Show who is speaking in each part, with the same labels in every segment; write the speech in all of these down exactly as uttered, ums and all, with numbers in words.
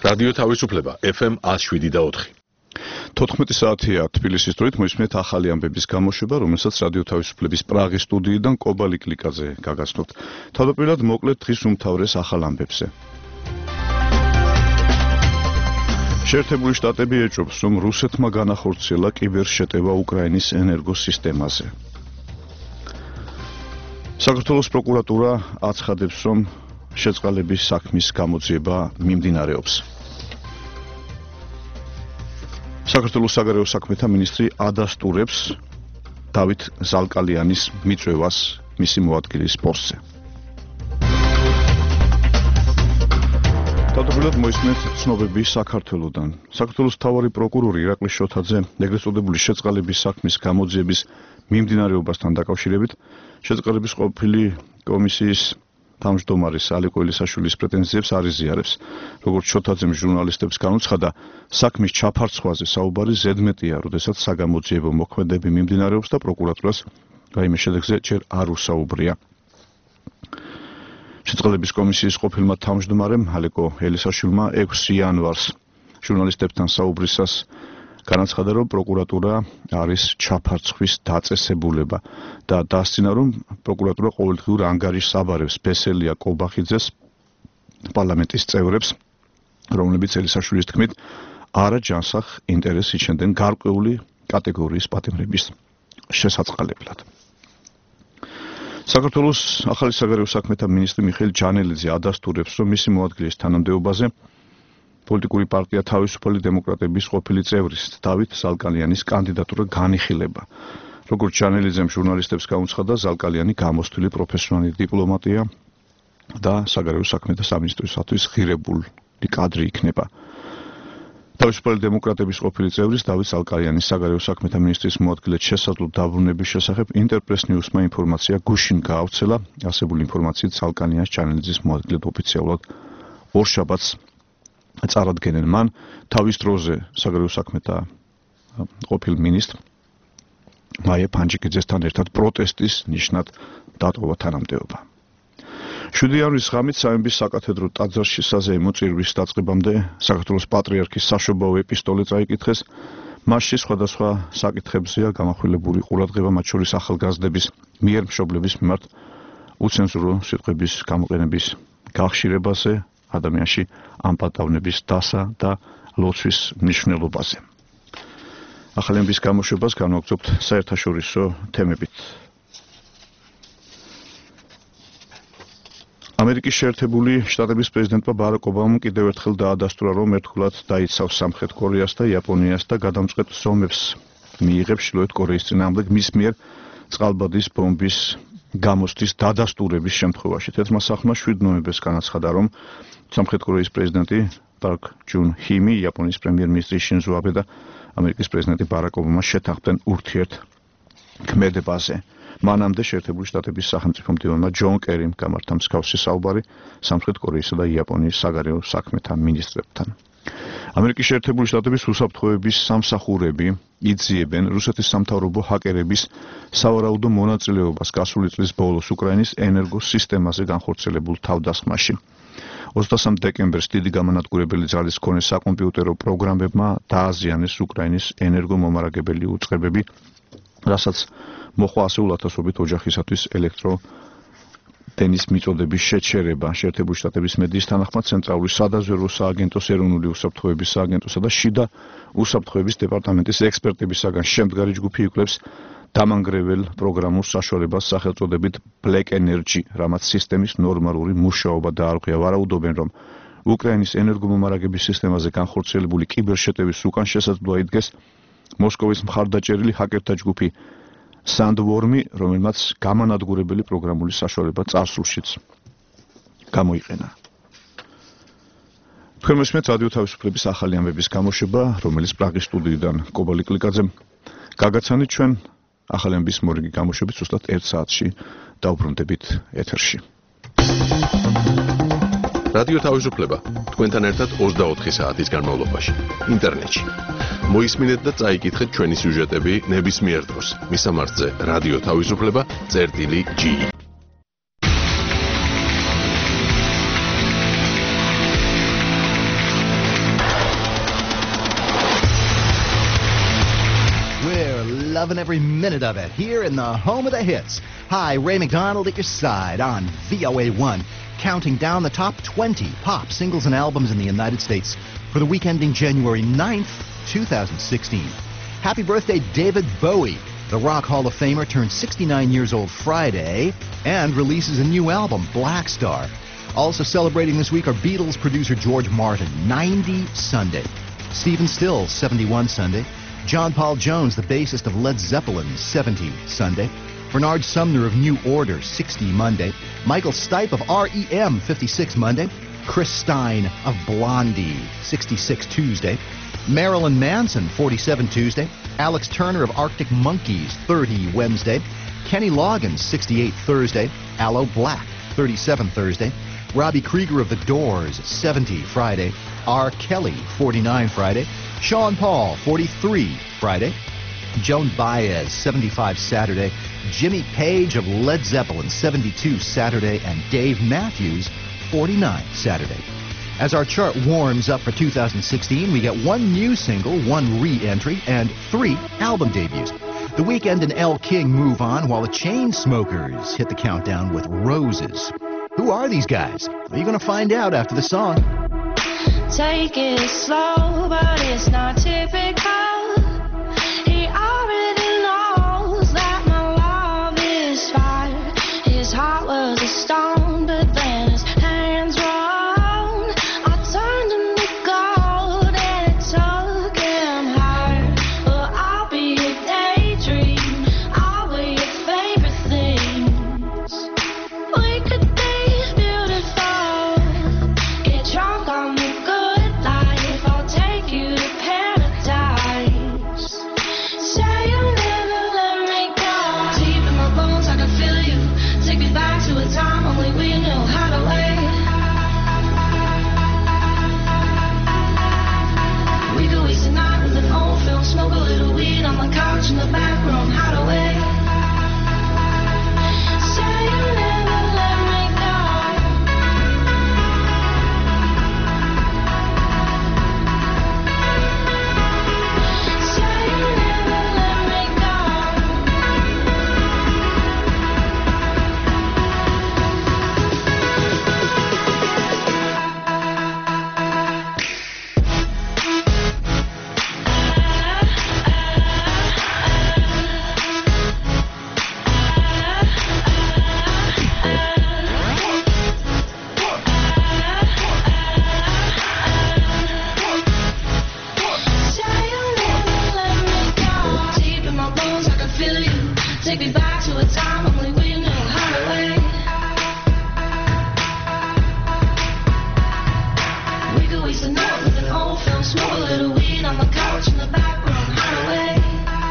Speaker 1: რადიო თავისუფლება ეფ ემ one oh seven და four.
Speaker 2: თოთხმეტი საათია თბილისის დროით მოისმენთ ახალი ამბების გამოშვება, რომელსაც რადიო თავისუფლების პრაღის სტუდიიდან კობალი კლიკაძე გაგაცნობთ. თავდაპირველად მოკლედ დღის უმთავრეს ახალ ამბებზე. შეერთებული შტატები ეჭვობს, რომ რუსეთმა განახორციელა კიბერშეტევა უკრაინის ენერგოსისტემაზე. საქართველოს პროკურატურა აცხადებს, რომ შეწყალების საქმის გამოძიება მიმდინარეობს. საქართველოს საგარეო საქმეთა მინისტრი ადასტურებს დავით ზალკალიანის მიწვევას მისი მოადგილის პოსტზე. თავდაპირველად მოისმენთ ცნობები საქართველოდან. საქართველოს მთავარი პროკურორი ირაკლი შოთაძე ეგრეთ წოდებული შეწყალების საქმის გამოძიების მიმდინარეობასთან დაკავშირებით შეწყალების ყოფილი კომისიის თავმჯდომარის ალეკო ელისაშვილის პრეტენზიებს არ იზიარებს. როგორც შოთაძემ ჟურნალისტებს განუცხადა, საქმის ჩაფარცხვაზე საუბარი ზედმეტია, როდესაც საგამოძიებო მოქმედები მიმდინარეობს და პროკურატურას რაიმე შედეგზე ჯერ არ უსაუბრია. შეწყალების კომისიის ყოფილმა თავმჯდომარემ ალეკო ელისაშვილმა ექვსი იანვარს ჟურნალისტებთან საუბრისას განაცხადა, რომ პროკურატურა არის ჩაფარცხვის დაწესებულება და დასცინა, რომ პროკურატურა ყოველდღიურ ანგარიშს აბარებს ბესელია კობახიძეს, პარლამენტის წევრებს, რომლებიც ელისაშვილის თქმით არაჯანსაღ ინტერესს იჩენდნენ გარკვეული კატეგორიის პატიმრების შესაწყალებლად. საქართველოს ახალი საგარეო საქმეთა მინისტრი მიხეილ ჯანელიძე ადასტურებს, რომ მისი მოადგილის თანამდებობაზე პოლიტიკური პარტია თავისუფალი დემოკრატების ყოფილი წევრის დავით ზალკალიანის კანდიდატურა განიხილება. როგორც ჯანელიძემ ჟურნალისტებს გაუცხადა, ზალკალიანი გამოსთვლილი პროფესიონალი დიპლომატია და საგარეო საქმეთა სამინისტროსათვის ღირებული კადრი იქნება. თავისუფალი დემოკრატების ყოფილი წევრის დავით ზალკალიანის საგარეო საქმეთა მინისტრის მოადგილედ შესაძლო დაბრუნების შესახებ ინტერპრეს ნიუსმა ინფორმაცია გუშინ გაავრცელა. არსებული ინფორმაციით ზალკალიანის ჯანელიძის მოადგილედ ოფიციალურად ორშაბათს წარადგენენ. მან თავის დროზე საგარეო საქმეთა ყოფილ მინისტრ მაია ფანჯიკიძესთან ერთად პროტესტის ნიშნად დატოვა თანამდებობა. შვიდი იანვრის ღამით სამების საკათედრო ტაძარში საზეიმო წირვის დაწყებამდე საქართველოს პატრიარქის საშობაო ეპისტოლე წაიკითხეს. მასში სხვადასხვა საკითხებზეა გამახვილებული ყურადღება, მათ შორის ახალგაზრდების მიერ მშობლების მიმართ უცენზურო სიტყვების გამოყენების გახშირებაზე, ადამიანში ამპატავნების დასა და ლოცვის მნიშვნელობაზე. ახალი ამბის გამოშვებას განვაგრძობთ საერთაშორისო თემებით. ამერიკის შეერთებული შტატების პრეზიდენტმა ბარაკ ობამამ კიდევ ერთხელ დაადასტურა, რომ ერთგულად დაიცავს სამხრეთ კორეას და იაპონიას და გადამწყვეტ ზომებს მიიღებს ჩრდილოეთ კორეის წინააღმდეგ მის მიერ წყალბადის ბომბის გამოსვლის დადასტურების შემთხვევაში. თეთრმა სახლმა შვიდ ნოემბერს განაცხადა, რომ სამხრეთ კორეის პრეზიდენტი პარკ ჯუნ ჰიმი, იაპონიის პრემიერ-მინისტრი შინზო აბე და ამერიკის პრეზიდენტი ბარაკ ობამა შეთანხმდნენ ურთიერთქმედებაზე. მანამდე შეერთებული შტატების სახელმწიფო მდივანმა ჯონ კერიმ გამართა მსგავსი საუბარი სამხრეთ კორეისა და იაპონიის საგარეო საქმეთა მინისტრებთან. ამერიკის შეერთებული შტატების უსაფრთხოების სამსახურები იძიებენ რუსეთის სამთავრობო ჰაკერების სავარაუდო მონაწილეობას გასული წლის ბოლოს უკრაინის ენერგოსისტემაზე განხორციელებულ თავდასხმაში. ოცდასამ დეკემბერს დიდი გამანადგურებელი ძალის მქონე საკომპიუტერო პროგრამებმა დააზიანეს უკრაინის ენერგომომარაგებელი უწყებები, რასაც მოხვა ასეულ ათასობით ოჯახისათვის ელექტროდენის მიწოდების შეჩერება. შეერთებული შტატების მედიის თანახმად ცენტრალური სადაზვერვო სააგენტოს, ეროვნული უსაფრთხოების სააგენტოსა და შიდა უსაფრთხოების დეპარტამენტის ექსპერტებისაგან შემდგარი ჯგუფი იკვლევს დამანგრეველ პროგრამულ საშუალებას სახელწოდებით Black Energy, რამაც სისტემის ნორმალური მუშაობა დაარღვია. ვარაუდობენ, რომ უკრაინის ენერგომომარაგების სისტემაზე განხორციელებული კიბერშეტევის უკან შესაძლოა იდგეს მოსკოვის მხარდაჭერილი ჰაკერთა ჯგუფი Sandworm-ი, რომელმაც გამანადგურებელი პროგრამული საშუალება წარსულშიც გამოიყენა. თქვენ მოსმენთ რადიო თავისუფლების ახალი ამბების გამოშვება, რომელიც პრაღის სტუდიიდან კობალი კლიკაძემ გაგაცანით. ჩვენ ახალი ამბის მორიგი გამოშვებით ზუსტად ერთ საათში დავბრუნდებით ეთერში.
Speaker 1: რადიო თავისუფლება თქვენთან ერთად ოცდაოთხი საათის განმავლობაში ინტერნეტში. მოისმინეთ და წაიკითხეთ ჩვენი სიუჟეტები ნებისმიერ დროს. მისამართზე რადიო თავისუფლება წერტილი ჯი.
Speaker 3: loving every minute of it here in the home of the hits. Hi, Ray McDonald at your side on V O A one, counting down the top twenty pop singles and albums in the United States for the week ending January ninth, twenty sixteen. Happy birthday, David Bowie. The Rock Hall of Famer turned sixty-nine years old Friday and releases a new album, Black Star. Also celebrating this week are Beatles producer George Martin, ninety Sunday. Stephen Stills, seventy-one Sunday. John Paul Jones, the bassist of Led Zeppelin, seventy Sunday. Bernard Sumner of New Order, sixty Monday. Michael Stipe of R E M, fifty-six Monday. Chris Stein of Blondie, sixty-six Tuesday. Marilyn Manson, forty-seven Tuesday. Alex Turner of Arctic Monkeys, thirty Wednesday. Kenny Loggins, sixty-eight Thursday. Aloe Black, thirty-seven Thursday. Robbie Krieger of The Doors, seventy Friday. R. Kelly, forty-nine Friday. Sean Paul, forty-three Friday. Joan Baez, seventy-five Saturday. Jimmy Page of Led Zeppelin, seventy-two Saturday. And Dave Matthews, forty-nine Saturday. As our chart warms up for two thousand sixteen, we get one new single, one re-entry, and three album debuts. The Weeknd and Elle King move on, while the Chainsmokers hit the countdown with Roses. Who are these guys? Are you going to find out after the song?
Speaker 4: Take it slow, but it's not typical. He already knows that my love is fire. His heart was a stone, but then his hands were on. I turned him to gold and it took him higher. Well, I'll be a daydream. I'll be your favorite things. We could be beautiful. Get drunk on the good life. I'll take you to paradise. Say you'll never let me go. Deep in my bones, I can feel you. Take me back to a time only we knew how to wait. We could waste a night with an old film, smoke a little weed on the couch in the back room, how to wait. Say you'll never let me go. Say you'll never let me go. Say you'll never let me go. Deep in my bones, I can feel you. Take me back to a time only we knew how to wait. We could waste a night with an old film, smoke a little weed on the couch in the back room, how to wait.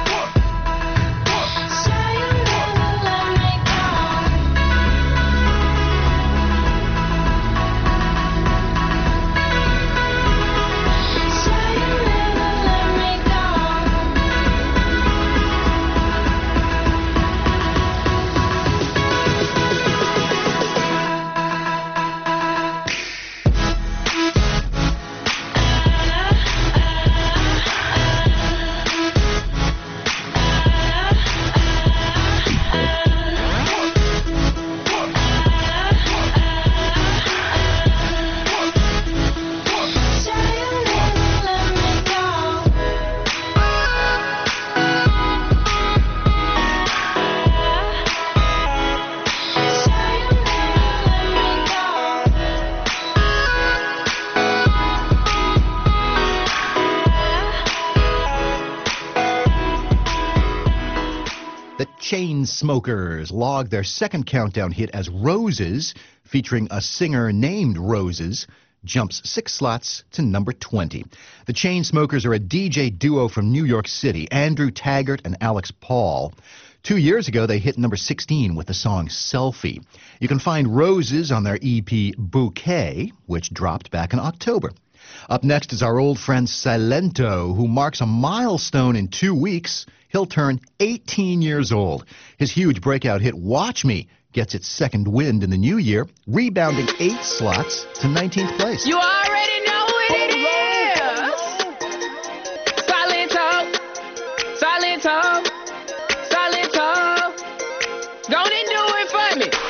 Speaker 4: Say you'll never let me go. Say you'll never let me go.
Speaker 3: The Chainsmokers logged their second countdown hit as Roses, featuring a singer named Roses, jumps six slots to number twenty. The Chainsmokers are a D J duo from New York City, Andrew Taggart and Alex Paul. Two years ago, they hit number sixteen with the song Selfie. You can find Roses on their E P Bouquet, which dropped back in October. Up next is our old friend Silento, who marks a milestone in two weeks. He'll turn eighteen years old. His huge breakout hit, Watch Me, gets its second wind in the new year, rebounding eight slots to nineteenth place.
Speaker 5: You already know what it is. Silento, Silento.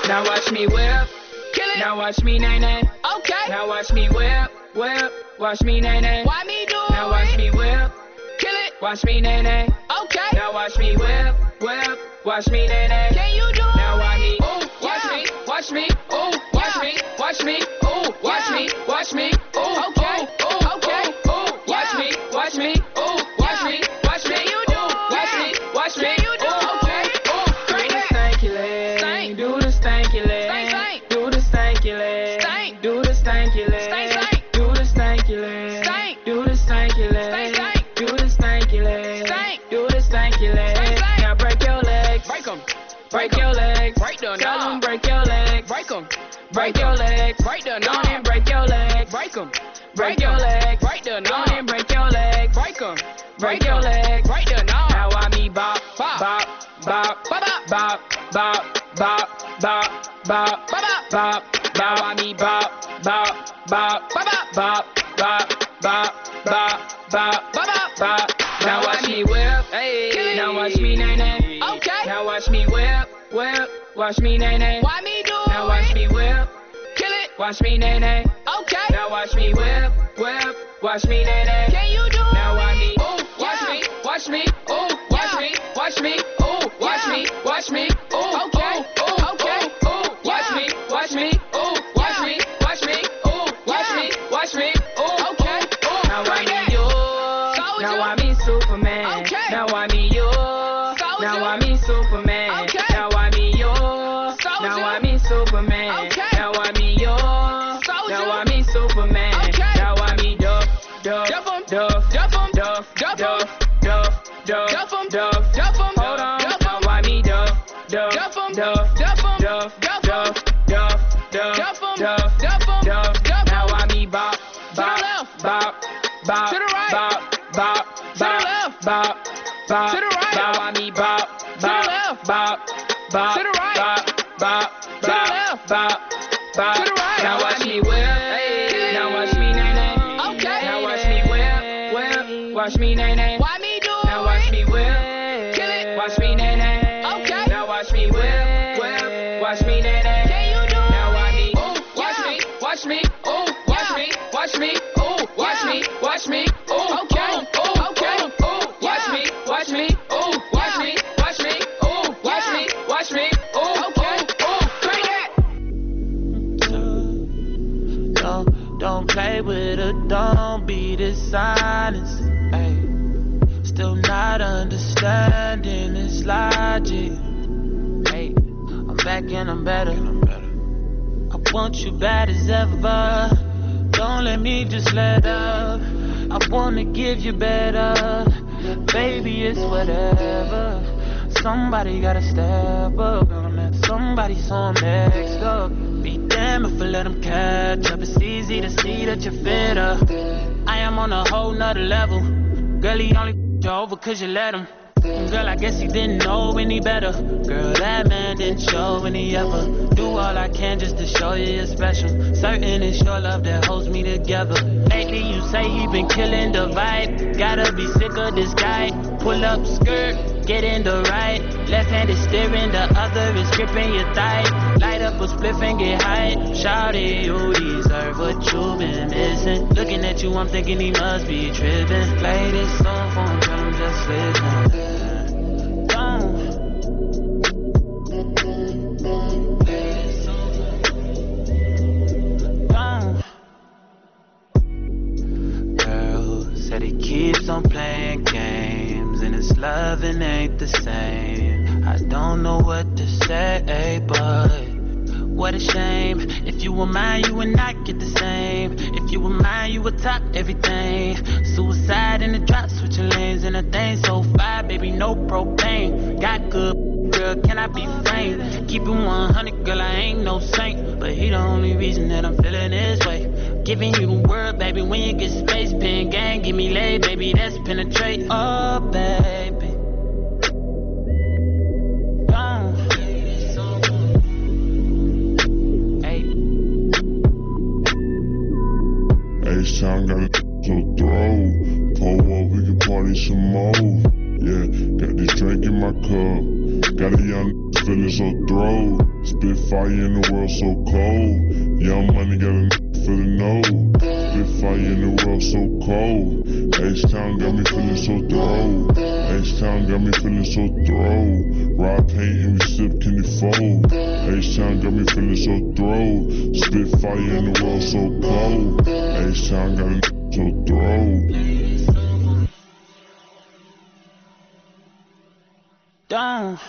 Speaker 5: Now watch me whip. Kill it. Now watch me nay nay. Okay. Now watch me whip, whip. Watch me nay nay. Why me do it? Now watch me whip. Kill it. Watch me nay nay. Okay. Now watch me whip, whip. Watch me nay nay. Can you do it? Now watch me. Ooh. Watch yeah. me. Watch me. Ooh. Watch yeah. me. Watch me. Ooh. Watch yeah. me. Watch me. Ooh. Okay. Ooh. Okay. Ooh. Watch yeah. me. Watch me. Ooh. Watch yeah. me. Watch me. You do. Watch yeah. me. Watch me. You do. Okay. Ooh. Do the stanky leg. Stank. Do the stanky leg. Stank. Stank. Do the stanky leg. Stank. Do the stanky leg. Stank. Stank. Do the stanky leg. Stank. Do the stanky leg. Stank. Stank. Do the stanky leg. Stank. Do the stanky leg. Stank. Now break your legs. Break 'em. Break your legs. Break the Tell them break your legs. Break 'em. Break your legs. Break the knob. And break your legs. Break 'em. Break your legs. Break the knob. And break your legs. Break 'em. Break your legs. Break the knob. Now I me bop, bop, bop, bop, bop, bop, bop, bop, bop, bop, bop, bop. Now I me bop, bop, bop, bop, bop, bop, bop, bop, bop, bop, bop. Now watch me whip. Hey. Now watch me nay nay. Okay. Now watch me whip, whip. Watch me nay nay. Why me do it? Now watch me whip. Kill it. Watch me nay nay. Okay. Now watch me whip, whip. Watch me nay nay. Can you do it? Now watch me. Ooh. Watch yeah. me. Watch me. Ooh. Watch yeah. me. Watch me. Ooh. Watch yeah. me. Watch me. Ooh. Okay. Ooh. Okay. Ooh. Watch yeah. me. Watch me. Ooh. Watch yeah. me. Watch me. Ooh. Watch yeah. me. Watch me. Ooh. Okay. Ooh. Now I me you. Now I me Superman. Okay. Now I me you. Now I me Superman. Okay. Now I me you. Now I me Superman. Okay. Now I me you. Now I me Superman. Okay. Now I me Duff, Duff, Duff, Duff, Duff, Duff, Duff, Duff, Duff, Duff, Duff, Duff. Hold on. Now I me Duff, Duff, Duff, Duff, Duff, Duff, Duff, Duff, Duff, Duff, Duff, Duff. Now I me bop, bop, bop, bop, to the right, bop, bop, to the left, bop, bop, to the right. Now I me bop, bop, bop, bop, to the right, bop, bop, bop, bop, bop, to the right. Now watch me whip, hey. Now watch me nay nay. Okay. Now watch me whip, whip. Watch me nay nay. Why me do it? Now watch me whip, kill it. Watch me nay nay. Okay. Now watch me whip, whip. Watch me nay nay. Can you do it? Now watch me. Ooh. Watch yeah. me. Watch me. Ooh. Watch yeah. me. Watch me. Ooh. Watch yeah. me. Watch me. Ooh. Okay. Ooh. Okay. Ooh. Watch yeah. me. Watch me. Ooh. Watch yeah. me. Watch me. Ooh. Watch yeah. me. Watch me. Ooh. Okay. Ooh. Crank that.
Speaker 6: Don't, don't play with her. Don't be dishonest. Ay. Still not understanding this logic. Hey, I'm back and I'm better. I want you bad as ever. Don't let me just let up. I wanna give you better. Baby, it's whatever. Somebody gotta step up on that. Somebody so next up. Be damned if I let them catch up. It's easy to see that you're fitter. I am on a whole nother level. Girl, he only you over cause you let him. Girl, I guess he didn't know any better. Girl, that man didn't show any effort. Do all I can just to show you you're special. Certain it's your love that holds me together. Lately you say he been killing the vibe. Gotta be sick of this guy. Pull up skirt, get in the right. Left hand is steering, the other is gripping your thigh. Light up a spliff and get high. Shawty, you deserve what you've been missing. Looking at you, I'm thinking he must be tripping. Play this song for him, tell him just listen. Keeps on playing games and his loving ain't the same. I don't know what to say, but what a shame. If you were mine, you would not get the same. If you were mine, you would top everything. Suicide in the drop, switching lanes and a thing so fire, baby, no propane. Got good, girl, can I be framed? Keep it one hundred, girl, I ain't no saint, but he the only reason that I'm feeling this way. Giving you the word, baby, when you get space, pen gang, give me lay, baby, that's penetrate. Oh, baby. Oh. Hey.
Speaker 7: H-Town got a so throw. Pull up, we can party some more. Yeah, got this drink in my cup. Got a young feeling so throw. Spit fire in the world so cold. Young money got a feeling no. Spit fire in the world so cold. H-Town got me feeling so throw. H-Town got me feeling so throw. Raw paint and we sip can you fold. H-Town got me feeling so throw. Spit fire in the world so cold. H-Town got me so throw.
Speaker 6: Down.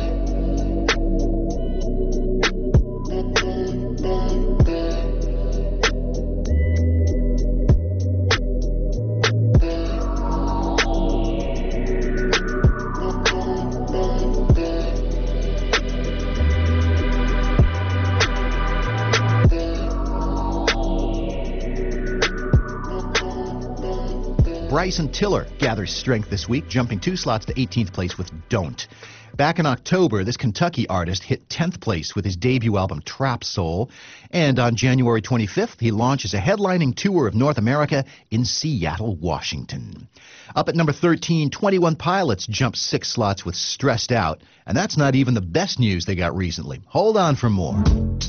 Speaker 3: Bryson Tiller gathers strength this week, jumping two slots to eighteenth place with Don't. Back in October, this Kentucky artist hit tenth place with his debut album Trap Soul. And on January twenty-fifth, he launches a headlining tour of North America in Seattle, Washington. Up at number thirteen, twenty-one Pilots jump six slots with Stressed Out. And that's not even the best news they got recently. Hold on for more.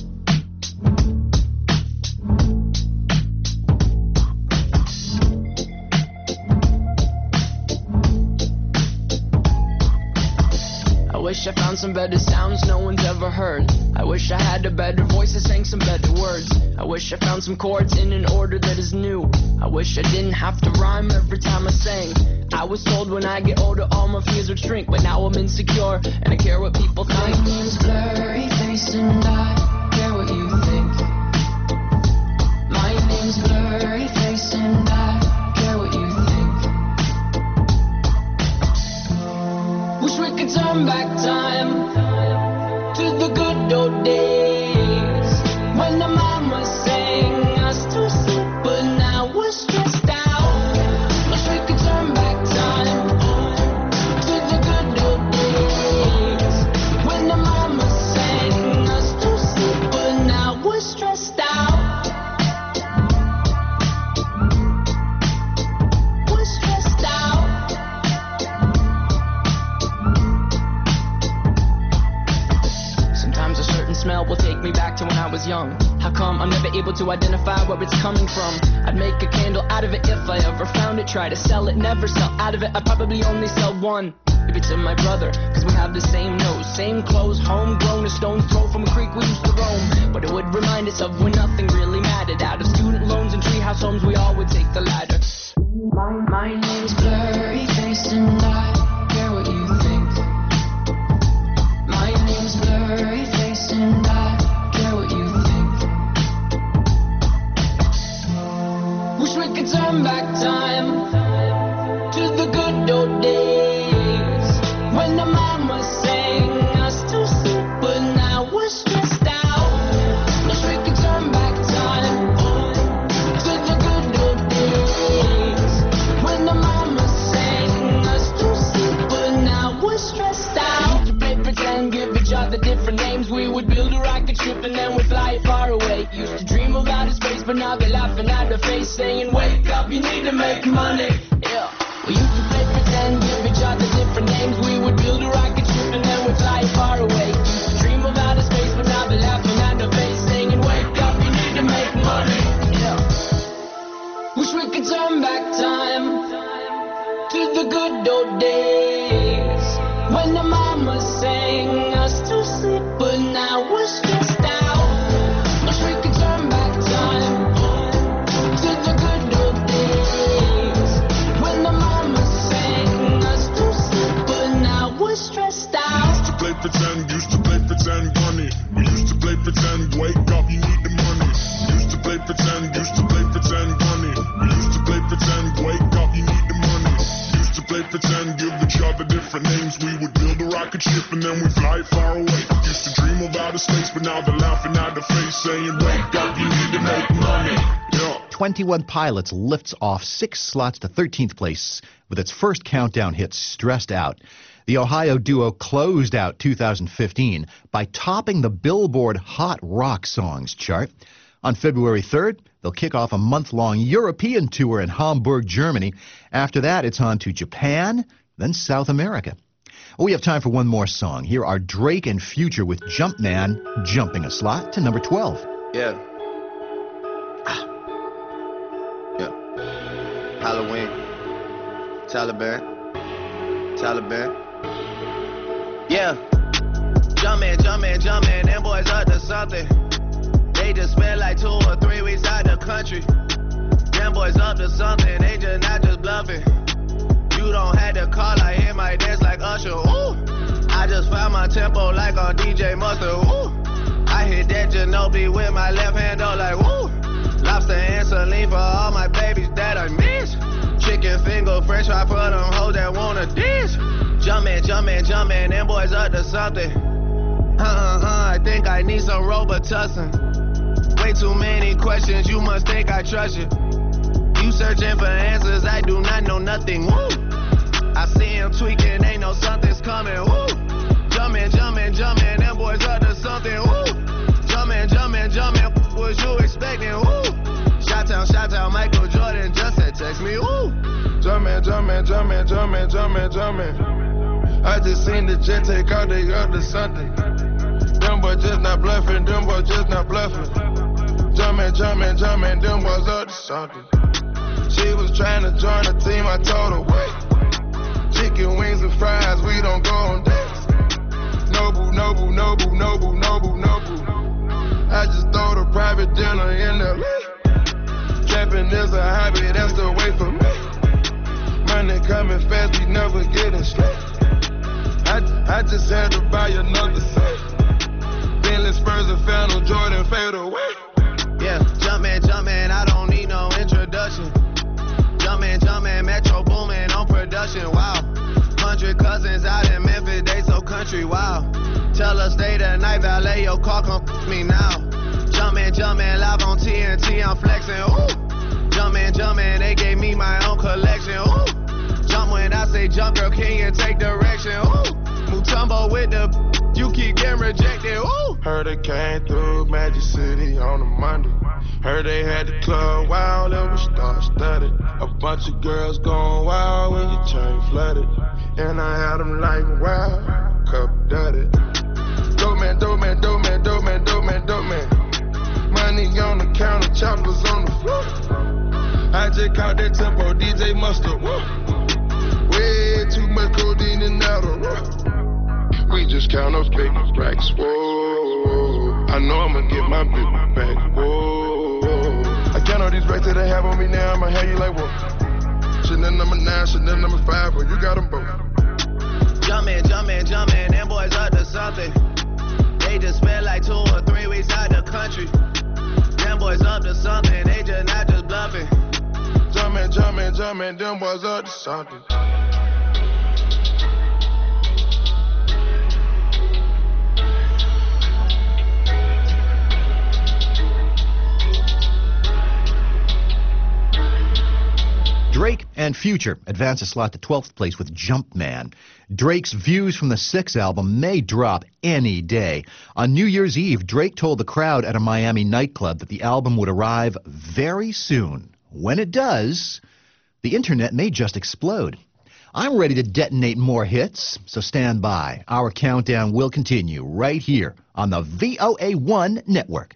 Speaker 6: I wish I found some better sounds no one's ever heard. I wish I had a better voice that sang some better words. I wish I found some chords in an order that is new. I wish I didn't have to rhyme every time I sang. I was told when I get older all my fears would shrink, but now I'm insecure and I care what people think. My name's blurry faced and I care what you think. My name's blurry faced and I care what you think. Wish we could turn back time to the good old days when the mama sang us to sleep, but now we're stressed out. Wish we could turn back time to the good old days when the mama sang us to sleep, but now we're stressed out. We're stressed out. Sometimes a certain smell will take me back to when I was young. How come I'm never able to identify where it's coming from? I'd make a candle out of it if I ever found it. Try to sell it, never sell out of it. I'd probably only sell one. Maybe to my brother, cause we have the same nose, same clothes, homegrown, a stone's throw from a creek we used to roam. But it would remind us of when nothing really mattered. Out of student loans and treehouse homes, we all would take the ladder. My, my name's blurry faced and I care what you think. My name's blurry faced and I care what you think. Wish we could turn back time to the good old days when the mama sang us to sleep, but now we're stressed out. Wish we could turn back time to the good old days when the mama sang us to sleep, but now we're stressed out. Used to play pretend, give each other different names. We would build a rocket ship and then we'd fly far away. Used to dream of outer space, but now they're laughing at the face, saying, wake up, you need to make money. Yeah. We used to play pretend, give each other different names. We would build a rocket ship and then we'd fly far away. Used to dream of outer space, but now they're laughing at the face, saying, wake up, you need to make money. Yeah. Wish we could turn back time to the good old days when the mama sang us to sleep, but now we're stressed out. Wish we could turn back time to the good old days when the mama sang us to sleep, but now we're stressed out.
Speaker 7: Used to play pretend, used to play pretend bunny. We used to play pretend, wake up, you need the money. Used to play pretend, used to play pretend bunny. We used to play pretend, wake up, you need the money. Used to play pretend, give each other different names. We would build a rocket ship and then we'd fly far away. Used to dream of outer space, but now they're laughing at the face, saying, wake up, you need to make money. Yeah.
Speaker 3: twenty-one Pilots lifts off six slots to thirteenth place with its first countdown hit, Stressed Out. The Ohio duo closed out two thousand fifteen by topping the Billboard Hot Rock Songs chart. On February third, they'll kick off a month-long European tour in Hamburg, Germany. After that, it's on to Japan, then South America. We have time for one more song. Here are Drake and Future with Jumpman, jumping a slot to number twelve.
Speaker 8: Yeah. Ah. Yeah. Halloween. Taliban. Taliban. Yeah. Jumpin', jumpin', jumpin', them boys up to something. They just spent like two or three weeks out the country. Them boys up to something, they just not just bluffing. You don't have to call, I hear my dance like Usher, ooh. I just found my tempo like on D J Mustard, ooh. I hit that Ginobili with my left hand, though, like, woo. Lobster and saline for all my babies that I miss. Chicken finger, french fry for them hoes that wanna dish. Jumpin', jumpin', jumpin', them boys up to something. Uh-uh-uh, I think I need some Robitussin. Way too many questions, you must think I trust you. You searching for answers, I do not know nothing, woo. I see him tweaking, ain't know something's coming, woo. Jumpin', jumpin', jumpin', them boys up to something, woo. Jumpin', jumpin', jumpin', what was you expecting, woo. Shot-town, shot-town, Michael Jordan just said text me, woo.
Speaker 9: Jumpin', jumpin', jumpin', jumpin', jumpin', jumpin'. I just seen the jet take out, they up to something. Them boys just not bluffing, them boys just not bluffing. Jumpin', jumpin', jumpin', them boys up to something. She was trying to join the team, I told her, wait. Chicken wings and fries, we don't go on dates. Noble, noble, noble, noble, noble, noble. I just throw the private dinner in L A. Trapping is a hobby, that's the way for me. Money coming fast, we never getting straight. I, I just had to buy another set. Bentley Spurs and Phantom Jordan fade away.
Speaker 8: Yeah, jumpin', jumpin', I don't need no introduction. Jumpin', jumpin', Metro boomin' on production, wow. Hundred cousins out in Memphis, they so country, wow. Tell us stay the night, valet your car, come f me now. Jumpin', jumpin', live on T N T, I'm flexin', ooh. Jumpin', jumpin', they gave me my own collection, ooh. Jump when I say jump, girl, can you take direction, ooh. Mutombo with the, you keep getting rejected, ooh.
Speaker 9: Heard it came through Magic City on a Monday. Heard they had the club wild, it was star-studded. A bunch of girls going wild when your chain flooded. And I had them like, wow, cup dirty. Dope man, dope man, dope man, dope man, dope man, dope man. Money on the counter, choppers on the floor. I just caught that tempo, D J Mustard, whoa. Way too much codeine and Adderall. We just count up big racks, whoa. I know I'ma get my big back, whoa. I count all these racks that I have on me now, I'ma have you like, whoa. Chanel number nine, Chanel number five, well, you got them both.
Speaker 8: Jumpin', jumpin', jumpin', them boys up to something. They just spent like two or three weeks out the country. Them boys up to something, they just not just bluffing.
Speaker 9: Jumpin', jumpin', jumpin', them boys up to something.
Speaker 3: Drake and Future advance a slot to twelfth place with Jumpman. Drake's Views from the Six album may drop any day. On New Year's Eve, Drake told the crowd at a Miami nightclub that the album would arrive very soon. When it does, the internet may just explode. I'm ready to detonate more hits, so stand by. Our countdown will continue right here on the V O A one network.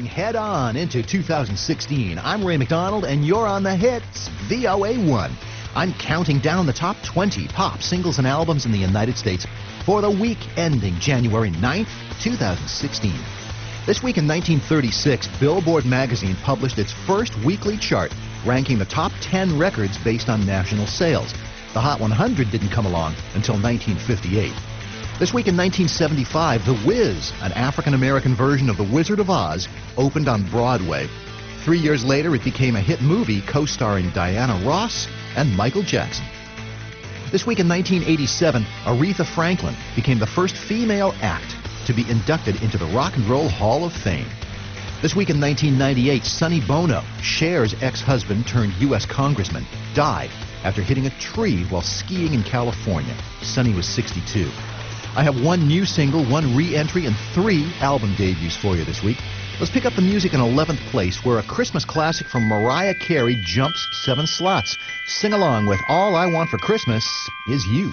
Speaker 3: head on into two thousand sixteen. I'm Ray McDonald, and you're on the hits, V O A one. I'm counting down the top twenty pop singles and albums in the United States for the week ending January ninth, two thousand sixteen. This week in nineteen thirty-six, Billboard magazine published its first weekly chart, ranking the top ten records based on national sales. The Hot one hundred didn't come along until nineteen fifty-eight. This week in nineteen seventy-five, The Wiz, an African-American version of The Wizard of Oz, opened on Broadway. Three years later, it became a hit movie co-starring Diana Ross and Michael Jackson. This week in nineteen eighty-seven, Aretha Franklin became the first female act to be inducted into the Rock and Roll Hall of Fame. This week in nineteen ninety-eight, Sonny Bono, Cher's ex-husband turned U S congressman, died after hitting a tree while skiing in California. Sonny was sixty-two. I have one new single, one re-entry, and three album debuts for you this week. Let's pick up the music in eleventh place, where a Christmas classic from Mariah Carey jumps seven slots. Sing along with All I Want for Christmas Is You.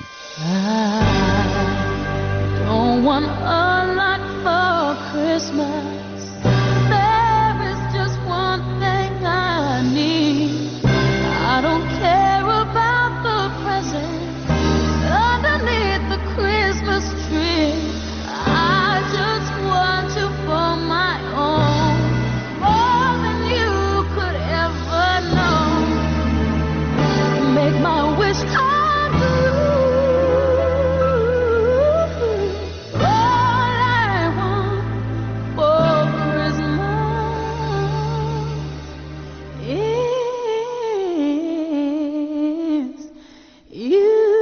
Speaker 4: I don't want a lot for Christmas. There is just one thing I need. I don't care about the presents underneath the Christmas tree. I just want you for my own, more than you could ever know. Make my wish come true. All I want for Christmas is you.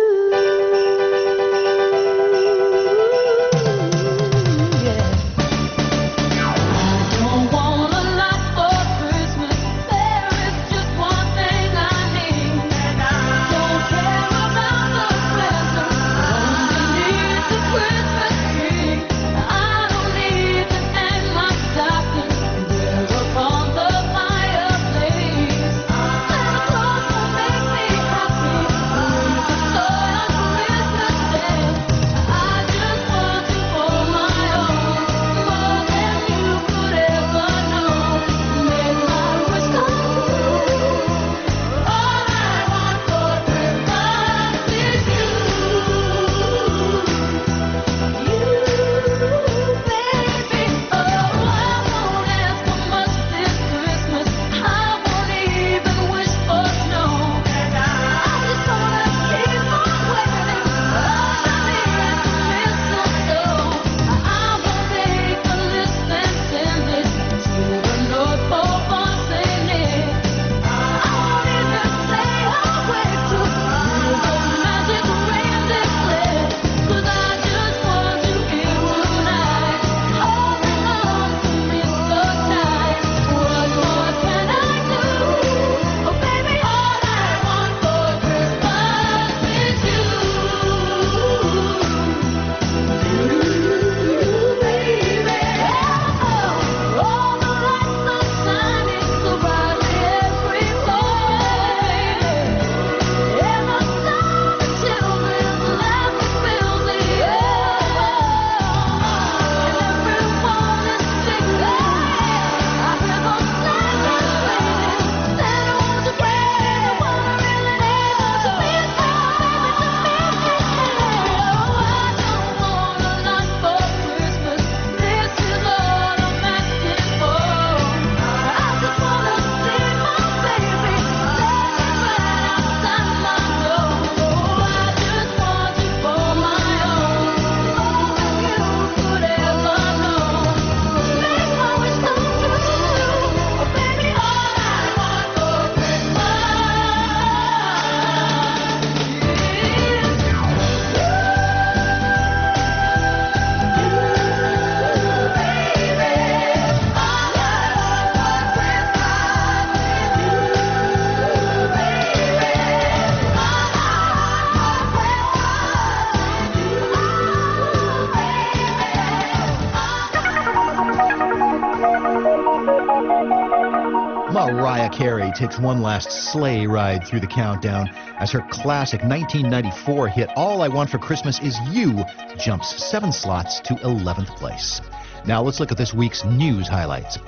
Speaker 3: Mariah Carey takes one last sleigh ride through the countdown as her classic nineteen ninety-four hit All I Want for Christmas Is You jumps seven slots to eleventh place. Now let's look at this week's news highlights.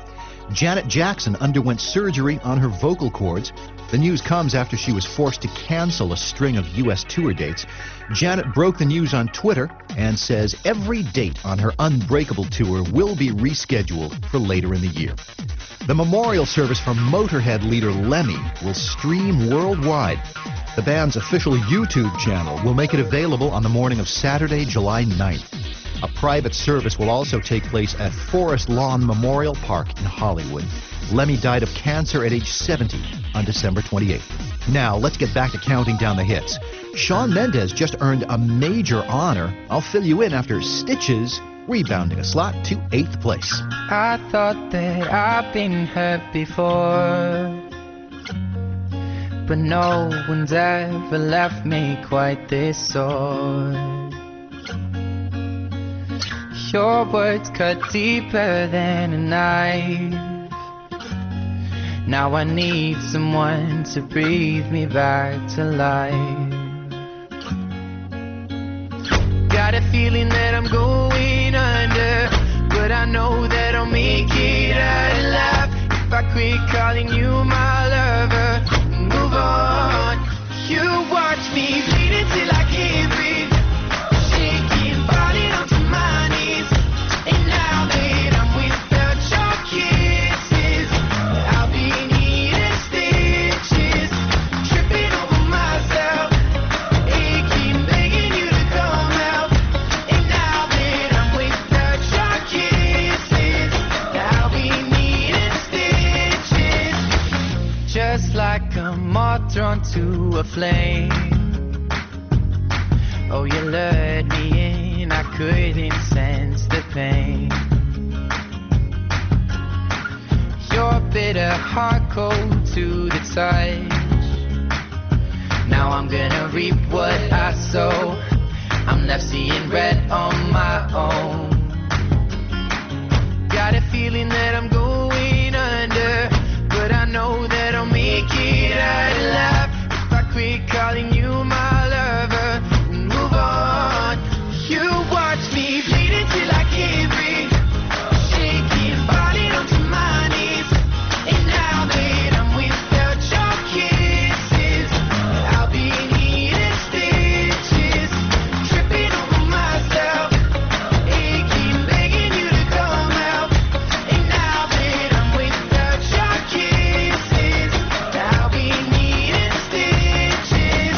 Speaker 3: Janet Jackson underwent surgery on her vocal cords. The news comes after she was forced to cancel a string of U S tour dates. Janet broke the news on Twitter and says every date on her Unbreakable tour will be rescheduled for later in the year. The memorial service for Motorhead leader Lemmy will stream worldwide. The band's official YouTube channel will make it available on the morning of Saturday, July ninth. A private service will also take place at Forest Lawn Memorial Park in Hollywood. Lemmy died of cancer at age seventy on December twenty-eighth. Now, let's get back to counting down the hits. Shawn Mendes just earned a major honor. I'll fill you in after Stitches rebounding a slot to eighth place.
Speaker 6: I thought that I've been hurt before, but no one's ever left me quite this sore. Your words cut deeper than a knife. Now I need someone to breathe me back to life. Got a feeling that I'm going under, but I know that I'll make it out alive if I quit calling you my lover and move on. You watch me bleed until I can't breathe, shaking, falling onto my knees. And now that I'm without your kisses, I'll be needing stitches, tripping over myself, aching, begging you to come out. And now that I'm without your kisses, I'll be needing stitches, just like a moth drawn to a flame. Oh, you lured me in, I couldn't sense the pain. Your bitter heart cold to the touch. Now I'm gonna reap what I sow. I'm left seeing red on my own. Got a feeling that I'm going under, but I know that I'll make it out alive if I quit calling you my lover and move on. You watch me bleed until I can't breathe, shaking, falling onto my knees. And now that I'm without your kisses, I'll be needing stitches, tripping over myself, aching, begging you to come out. And now that I'm without your kisses, I'll be needing stitches.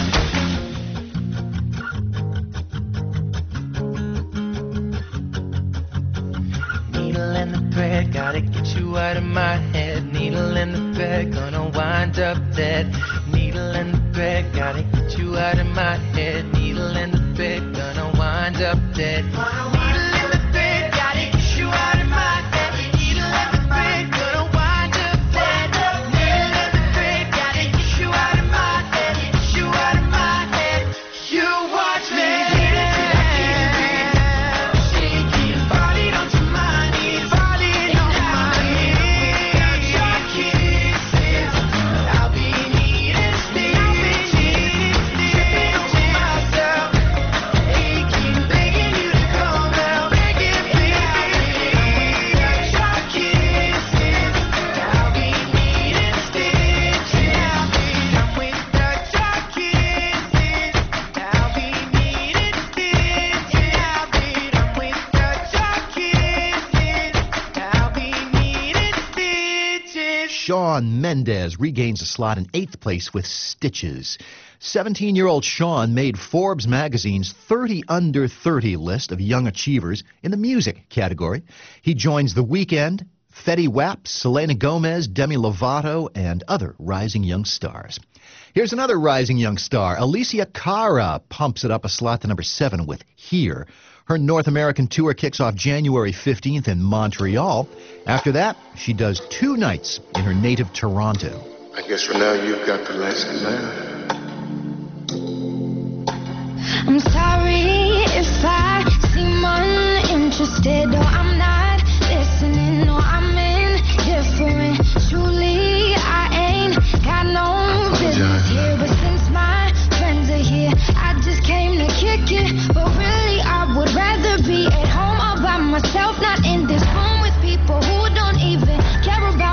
Speaker 6: Needle in the thread, gotta get you out of my head. Needle in the thread, gonna wind up dead. Needle in the thread, gotta get you out of my head. Needle in the thread, gonna wind up dead. Needle in the thread, gotta get you out of my head. Needle in the thread, gonna wind up dead. Needle in the thread, gotta get you out of my head. Get you out of my head. You watch me bleed until I can't breathe, shaking, falling onto my knees, falling on my knees. Without your kisses, I'll be needing stitches, tripping over myself, aching, begging you to come out, begging, begging. Without your kisses, I'll be needing stitches. I'm without your kisses, I'll be needing stitches. I'm without your kisses, I'll be needing stitches.
Speaker 3: Shawn Mendes regains a slot in eighth place with Stitches. seventeen-year-old Shawn made Forbes magazine's thirty under thirty list of young achievers in the music category. He joins The Weeknd, Fetty Wap, Selena Gomez, Demi Lovato, and other rising young stars. Here's another rising young star. Alicia Cara pumps it up a slot to number seven with Here. Her North American tour kicks off January fifteenth in Montreal. After that, she does two nights in her native Toronto.
Speaker 9: I guess for now you've got the last laugh.
Speaker 4: I'm sorry if I seem uninterested, or I'm not listening, or I'm indifferent. Truly, I ain't got no business here, but since my friends are here, I just came to kick it. But really, I would rather be at home all by myself, not in this room with people who don't even care about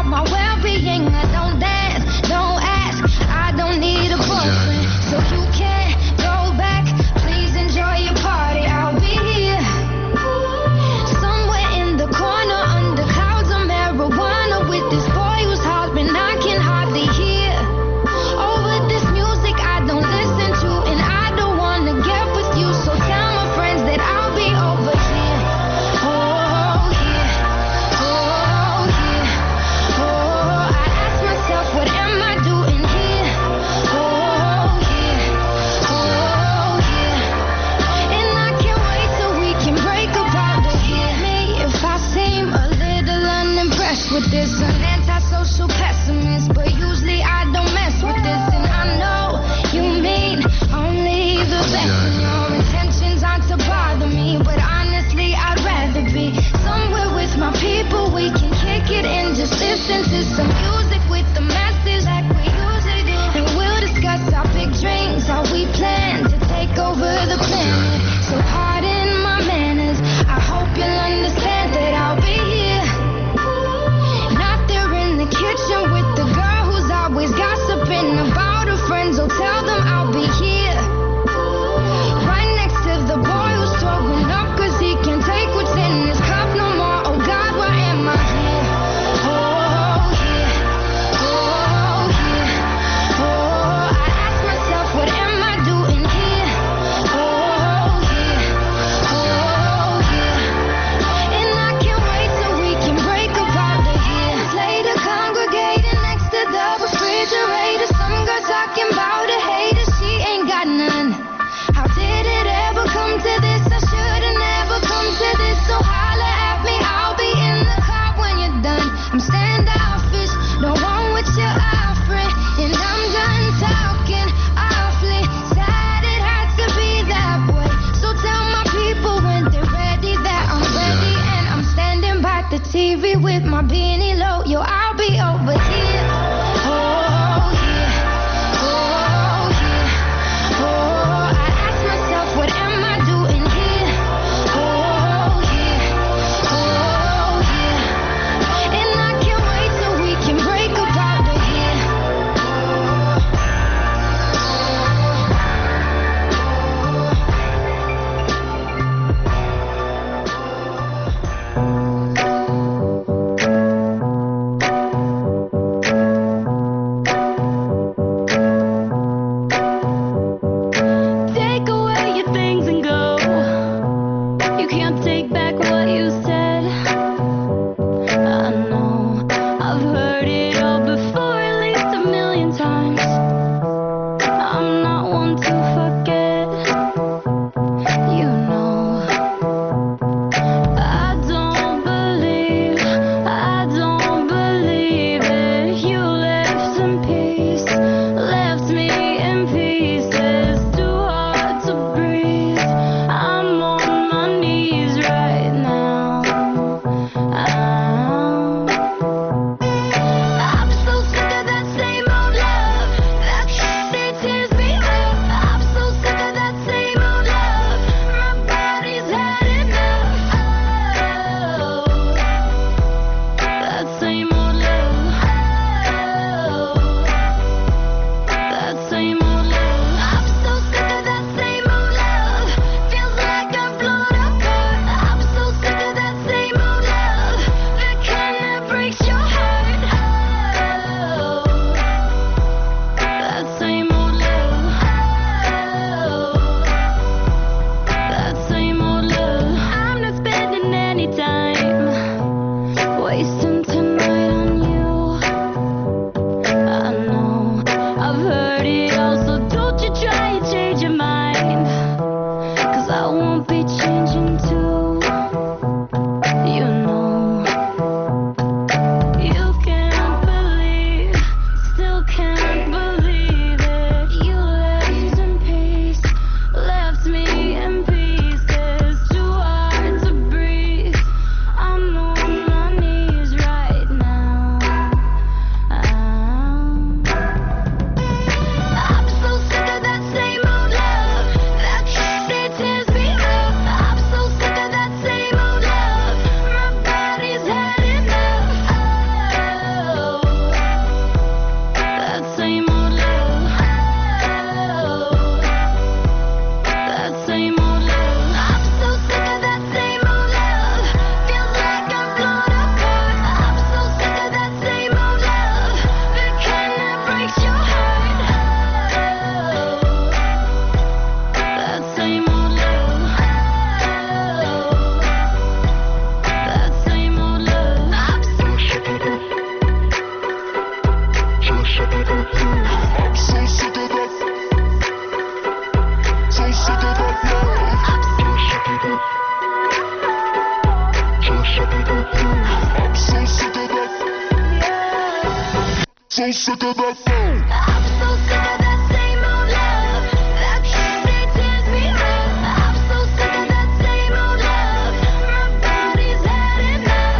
Speaker 7: sick of that phone.
Speaker 4: I'm so sick of that same old love. That candy tears me up. I'm so sick of that same old love. My body's had enough.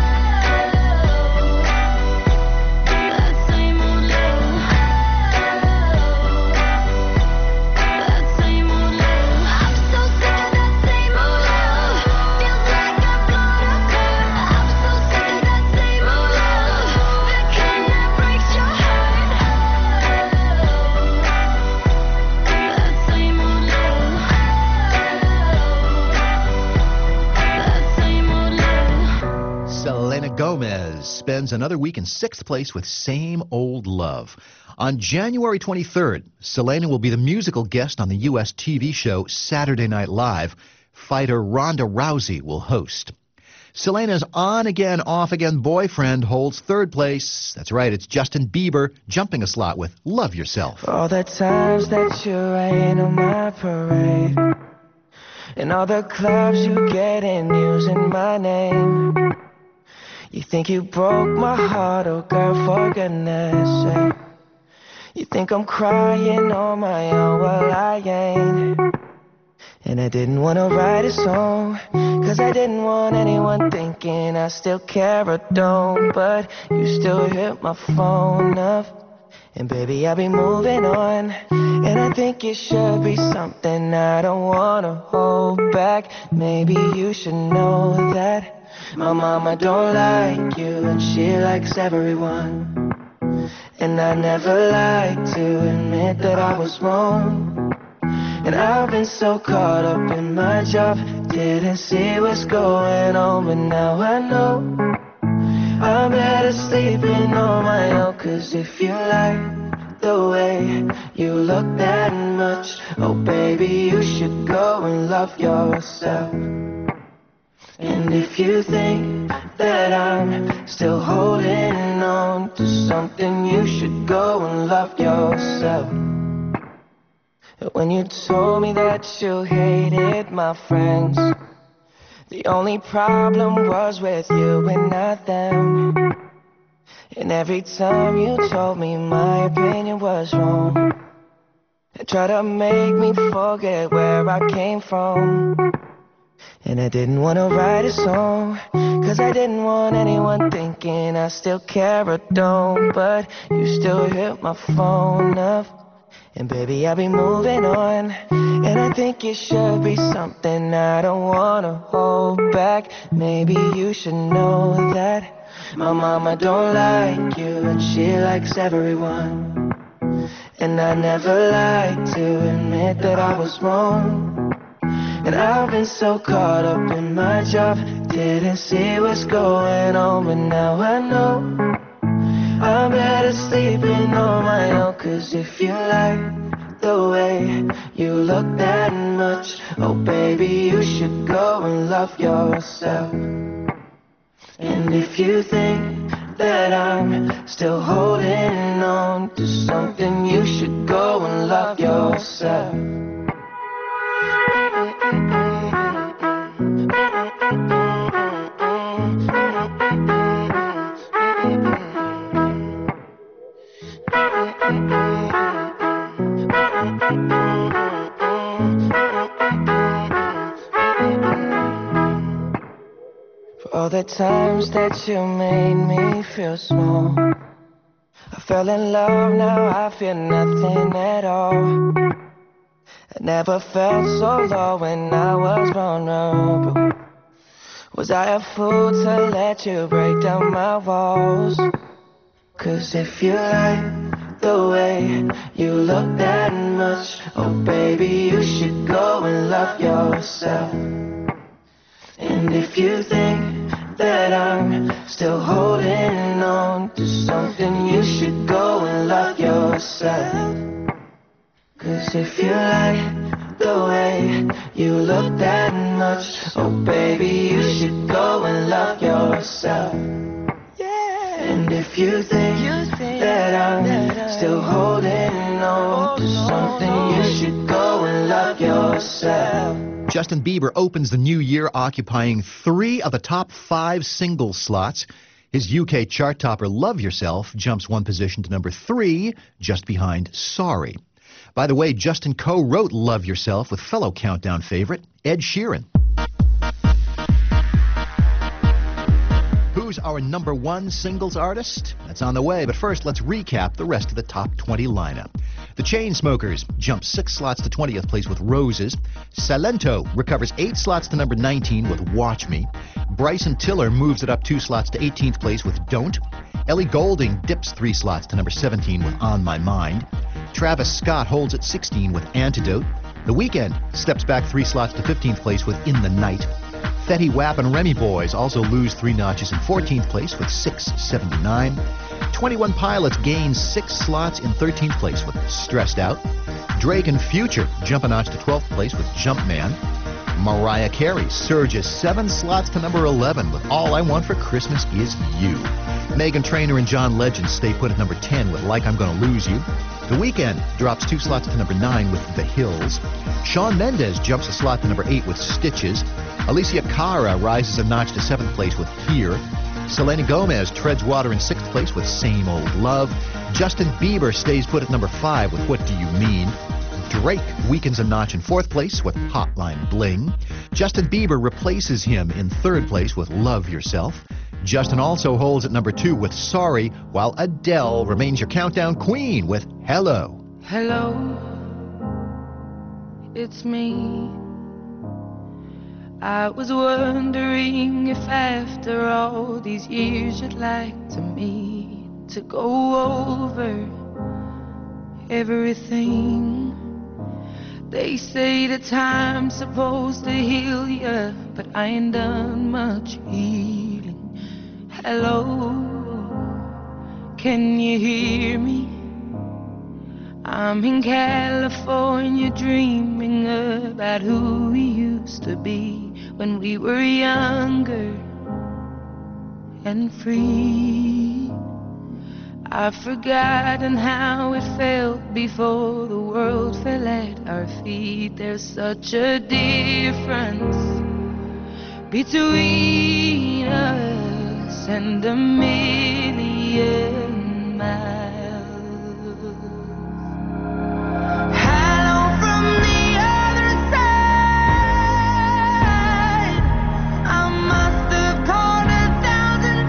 Speaker 4: That same old love. That same old love. I'm so sick of that same old love. Feels like I've got a curve. I'm so sick of that same old love. That kind that breaks your heart. That same old love. That same old love.
Speaker 3: Selena Gomez spends another week in sixth place with Same Old Love. On January twenty-third, Selena will be the musical guest on the U S T V show Saturday Night Live. Fighter Ronda Rousey will host. Selena's on-again, off-again boyfriend holds third place. That's right, it's Justin Bieber jumping a slot with Love Yourself.
Speaker 6: All the times that you rain on my parade, and all the clubs you get in using my name. You think you broke my heart, oh girl, for goodness sake. You think I'm crying on my own, well I ain't. And I didn't want to write a song, cause I didn't want anyone thinking I still care or don't. But you still hit my phone up, and baby I'll be moving on. And I think it should be something I don't want to hold back. Maybe you should know that my mama don't like you, and she likes everyone. And I never like to admit that I was wrong. And I've been so caught up in my job, didn't see what's going on. But now I know I'm better sleeping on my own. Cause if you like the way you look that much, oh baby, you should go and love yourself. And if you think that I'm still holding on to something, you should go and love yourself. When you told me that you hated my friends, the only problem was with you and not them. And every time you told me my opinion was wrong, you tried to make me forget where I came from. And I didn't want to write a song, cause I didn't want anyone thinking I still care or don't. But you still hit my phone up, and baby I'll be moving on. And I think it should be something I don't want to hold back. Maybe you should know that my mama don't like you, and she likes everyone. And I never like to admit that I was wrong. And I've been so caught up in my job, didn't see what's going on. But now I know I'm better sleeping on my own. Cause if you like the way you look that much, oh baby, you should go and love yourself. And if you think that I'm still holding on to something, you should go and love yourself. For all the times that you made me feel small, I fell in love, now I feel nothing at all. I never felt so low when I was vulnerable. Was I a fool to let you break down my walls? Cause if you like the way you look that much, oh baby, you should go and love yourself. And if you think that I'm still holding on to something, you should go and love yourself. Cause if you like the way you look that much, oh baby, you should go and love yourself. Yeah. And if you think, you think that I'm that still holding on to something, you should go and love yourself.
Speaker 3: Justin Bieber opens the new year occupying three of the top five single slots. His U K chart topper, Love Yourself, jumps one position to number three, just behind Sorry. By the way, Justin co-wrote Love Yourself with fellow Countdown favorite, Ed Sheeran. Who's our number one singles artist? That's on the way, but first let's recap the rest of the top twenty lineup. The Chainsmokers jump six slots to twentieth place with Roses. Salento recovers eight slots to number nineteen with Watch Me. Bryson Tiller moves it up two slots to eighteenth place with Don't. Ellie Goulding dips three slots to number seventeen with On My Mind. Travis Scott holds at sixteen with Antidote. The Weeknd steps back three slots to fifteenth place with In the Night. Fetty Wap and Remy Boys also lose three notches in fourteenth place with six seventy-nine. twenty-one Pilots gains six slots in thirteenth place with Stressed Out. Drake and Future jump a notch to twelfth place with Jumpman. Mariah Carey surges seven slots to number eleven with All I Want for Christmas Is You. Meghan Trainor and John Legend stay put at number ten with Like I'm Gonna Lose You. The Weeknd drops two slots to number nine with The Hills. Shawn Mendes jumps a slot to number eight with Stitches. Alicia Cara rises a notch to seventh place with Here. Selena Gomez treads water in sixth place with Same Old Love. Justin Bieber stays put at number five with What Do You Mean? Drake weakens a notch in fourth place with Hotline Bling. Justin Bieber replaces him in third place with Love Yourself. Justin also holds at number two with Sorry, while Adele remains your countdown queen with Hello.
Speaker 6: Hello, it's me. I was wondering if after all these years you'd like to meet, to go over everything. They say that time's supposed to heal ya, but I ain't done much healing. Hello, can you hear me? I'm in California dreaming about who we used to be when we were younger and free. I've forgotten how it felt before the world fell at our feet. There's such a difference between us and a million miles. Hello from the other side. I must have called a thousand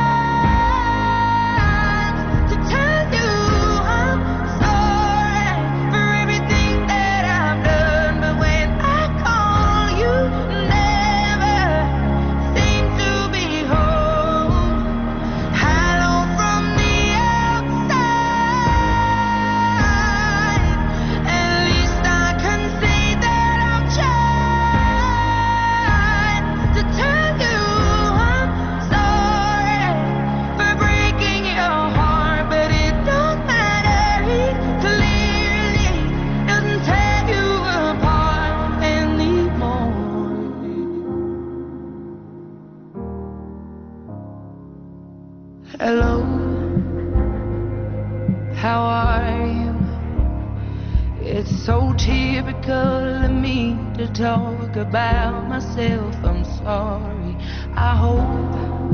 Speaker 6: times to tell you I'm sorry for everything that I've done, but when I call you never seem to be home. Hello from the outside. At least I can say that I've tried to tell you I'm sorry for breaking your heart, but it don't matter. It clearly doesn't tear you apart anymore. Hello, how are you? It's so typical of me to talk about myself. I'm sorry. I hope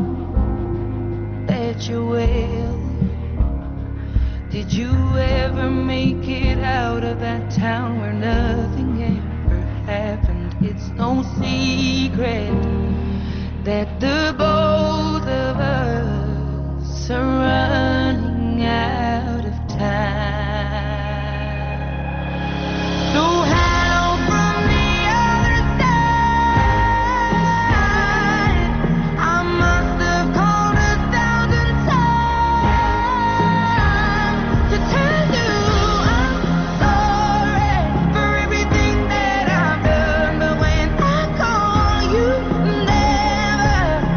Speaker 6: that you're well. Did you ever make it out of that town where nothing ever happened? It's no secret that the both of us are running out of time. So hello from the other side. I must have called a thousand times to tell you I'm sorry for everything that I've done, but when I call you never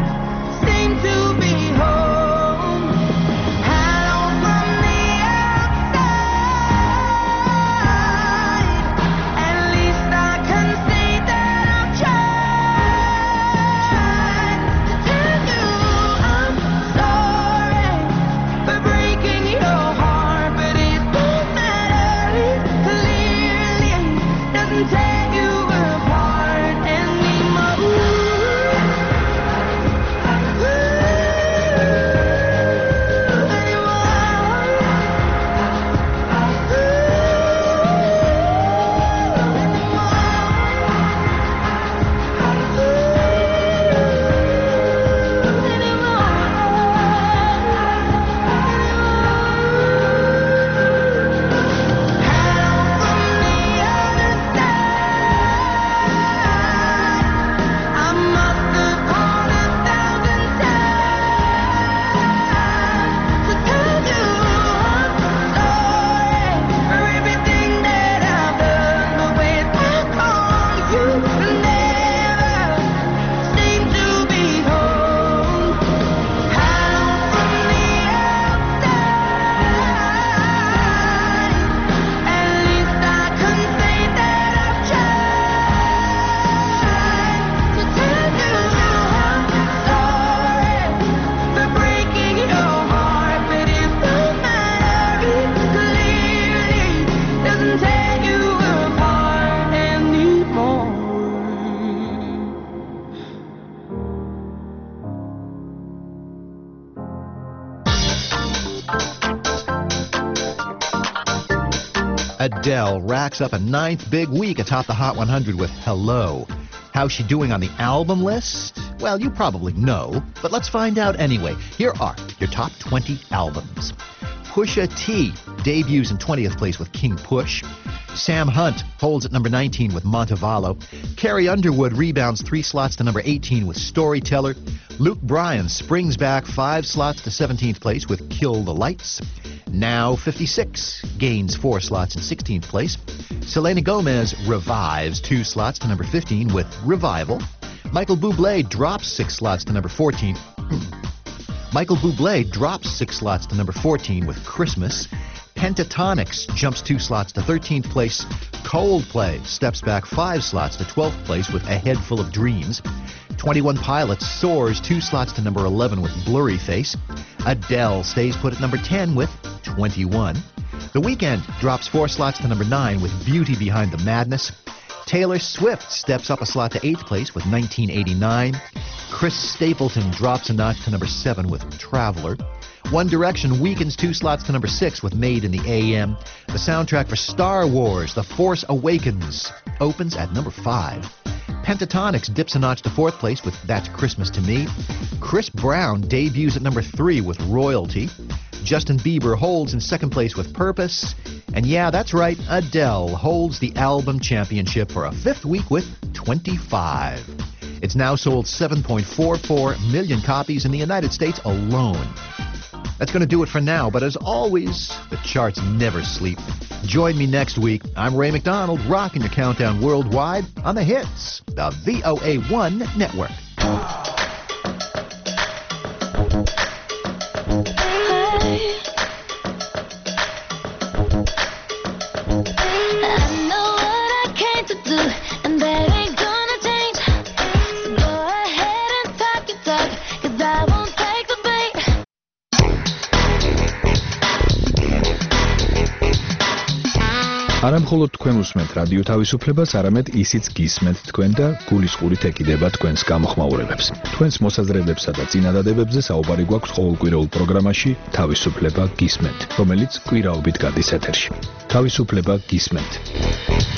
Speaker 3: Adele racks up a ninth big week atop the Hot one hundred with Hello. How's she doing on the album list? Well, you probably know, but let's find out anyway. Here are your top twenty albums. Pusha T debuts in twentieth place with King Push. Sam Hunt holds at number nineteen with Montevallo. Carrie Underwood rebounds three slots to number eighteen with Storyteller. Luke Bryan springs back five slots to seventeenth place with Kill the Lights. Now fifty-six gains four slots in sixteenth place. Selena Gomez revives two slots to number fifteen with Revival. Michael Bublé drops six slots to number fourteen. Michael Bublé drops six slots to number fourteen with Christmas. Pentatonix jumps two slots to thirteenth place. Coldplay steps back five slots to twelfth place with A Head Full of Dreams. twenty-one Pilots soars two slots to number eleven with Blurry Face. Adele stays put at number ten with twenty-one. The Weeknd drops four slots to number nine with Beauty Behind the Madness. Taylor Swift steps up a slot to eighth place with nineteen eighty-nine. Chris Stapleton drops a notch to number seven with Traveler. One Direction weakens two slots to number six with Made in the A M. The soundtrack for Star Wars, The Force Awakens, opens at number five. Pentatonix dips a notch to fourth place with That's Christmas to Me. Chris Brown debuts at number three with Royalty. Justin Bieber holds in second place with Purpose. And yeah, that's right, Adele holds the album championship for a fifth week with twenty-five. It's now sold seven point four four million copies in the United States alone. That's going to do it for now, but as always, the charts never sleep. Join me next week. I'm Ray McDonald, rocking your countdown worldwide on the hits, the V O A one Network.
Speaker 4: I know what I came to do, and that ain't gonna change. So go ahead and talk your talk, 'cause I won't take the bait.
Speaker 10: არა მხოლოდ თქვენ უსმენთ რადიო თავისუფლებას, არამედ ისიც გისმენთ თქვენ და გულისყურით ეკიდება თქვენს გამოხმაურებებს. თქვენს მოსაზრებებსა და წინადადებებზე საუბარი გვაქვს ყოველკვირეულ პროგრამაში თავისუფლება გისმენთ, რომელიც კვირაობით გადის ეთერში. თავისუფლება გისმენთ.